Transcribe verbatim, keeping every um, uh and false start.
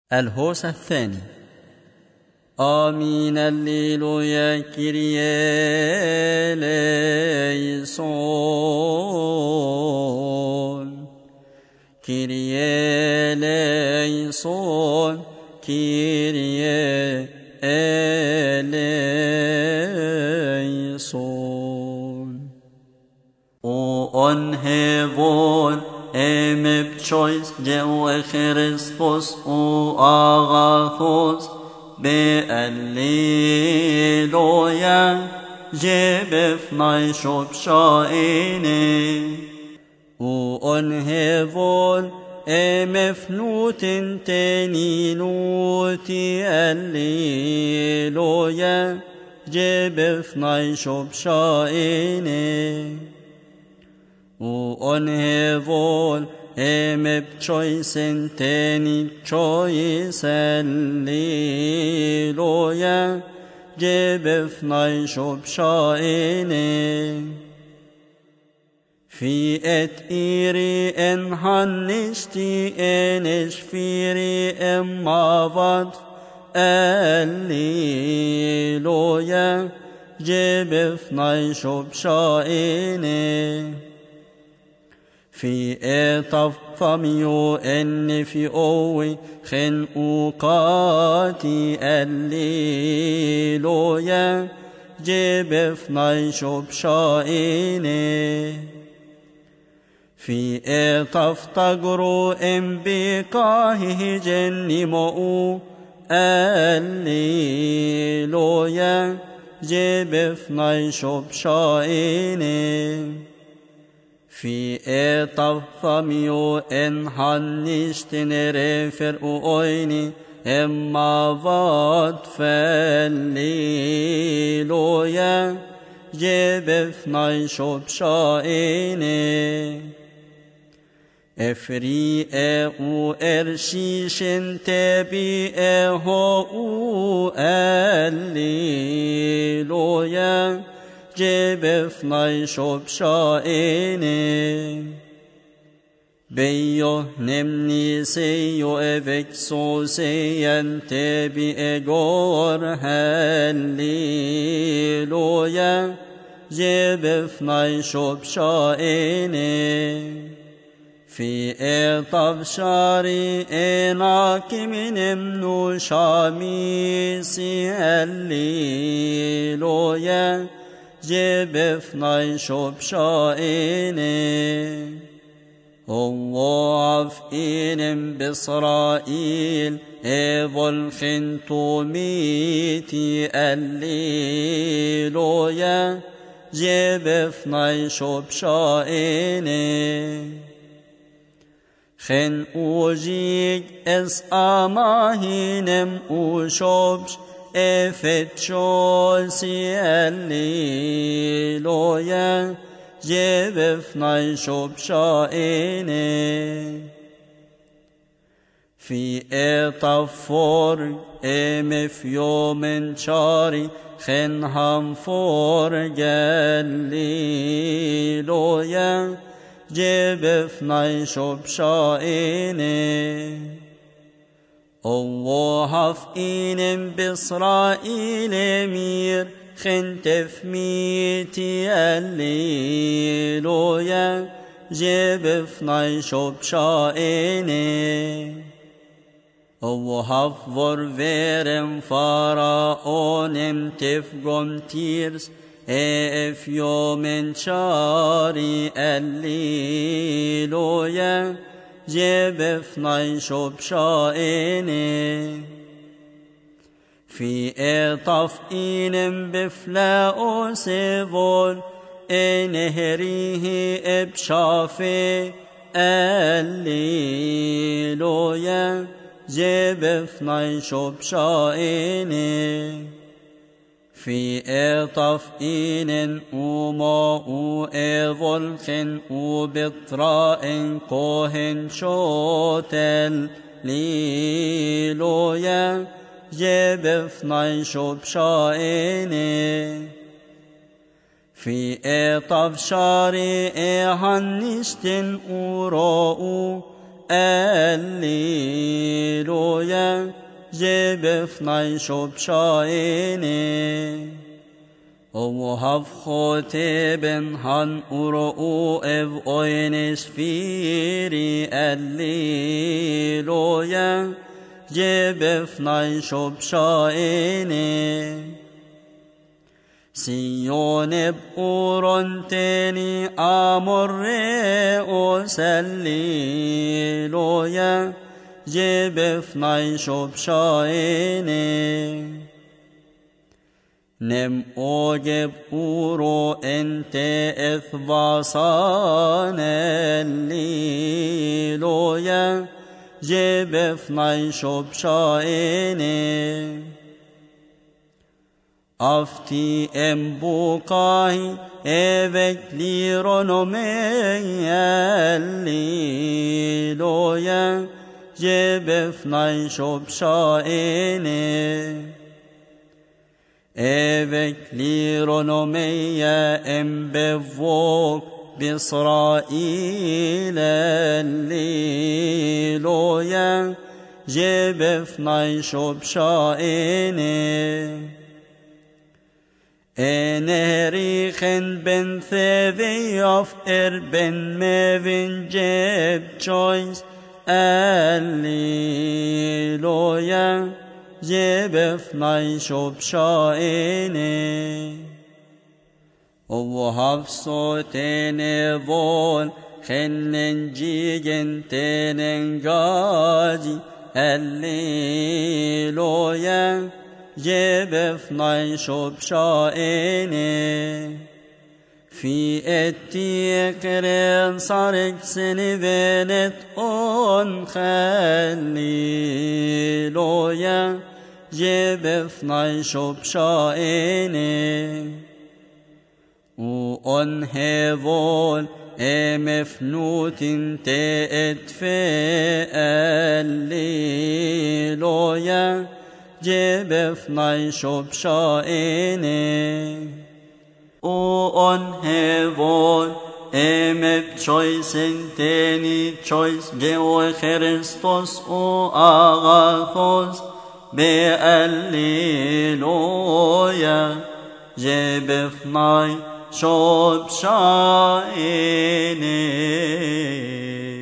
الهوس الثاني. آمين الليلويا كيريا ليسون كيريا ليسون كيريا ليسون. O on heaven em choice Jehovah Christus o agathos be alleluia jebef nay shop shaine. O on heaven em fnutin teninuti alleluia jebef nay shop shaine. O on heaven em choice teni choice alleluia jebef nay shop shaine. Fi et iri en hannishti en ishfiri em mavad alleluia jebef nay shop shaine. في إطف فميو إن في أوي خن أوقاتي الليلويا جبف نيشوب شائني. في إطف تقرو إن بقاهه جني مؤو الليلويا جبف نيشوب شائني. في إطف فميو إن هنشتن رفر أويني إما فاد فالليلويا جبف نيشوب شائني. إفري أو إرشيشن تبي أهو الليلويا جبف نيشوب شائني. بيو نمني سيو افك سوسيان تبي اغور هالليلويا جبف نيشوب شائني. في اطف شاري اناكي من امنو شاميسي هالليلويا جبف نيشوب شائني. هو عفئين بإسرائيل إيفول خنتوميتي الليلويا جبف نيشوب شائني. خن أوجيك إس أماهينم أوشوبش افتشوسي الليلويا جبف نيشوب شائني. في اطفور ام في يوم شاري خنهم فور الليلويا جبف نيشوب شائني. الله هفئين بإسرائيل مير خنتف ميتي الليلويا جبف نيشوب شائني. الله هفور فيرم فراؤونم تفقم تيرس اف يوم شاري الليلويا جبف نيشوب شائني. في اطف إنم بفلاؤ سيفول انهريه ابشافي الليلويا جبف نيشوب شائني. في اطف إن أماء إيفول خن وبطراء كوهن شوتل ليلويا جبف نيشوب شائني. في اطف شاري إيهن نشتن أوراء Alleluia, Jebefnai Shopshaene. O havchote ben han uro ev oines firi Alleluia, Jebefnai Shopshaene. Sioneb uronteni amorre osalliloya Jebefnai Shopshaene. Nem ogeb uro ente ethvasanelliloya Jebefnai Shopshaene. Afti embukai evek lironomeyelliloya Jebefnai Shopshaene. Evek lironomeya embevok bisrailelliloya Jebefnai Shopshaene. Enerichen ben Theveof er ben Mevin Jeb choice Alleluia Jebefnai Shopshaene. O havsotene vol chenen jigen tenen gaji Alleluia Jebefnai Shopshaene. Fi etti keren sarek seni venet on Alleluia Jebefnai Shopshaene. U on hevol emefnutin te etfe Alleluia Jebefnai Shopshaene. O on hevon emep choice enteni choice geo Christos o agathos be Alleluia Jebefnai Shopshaene.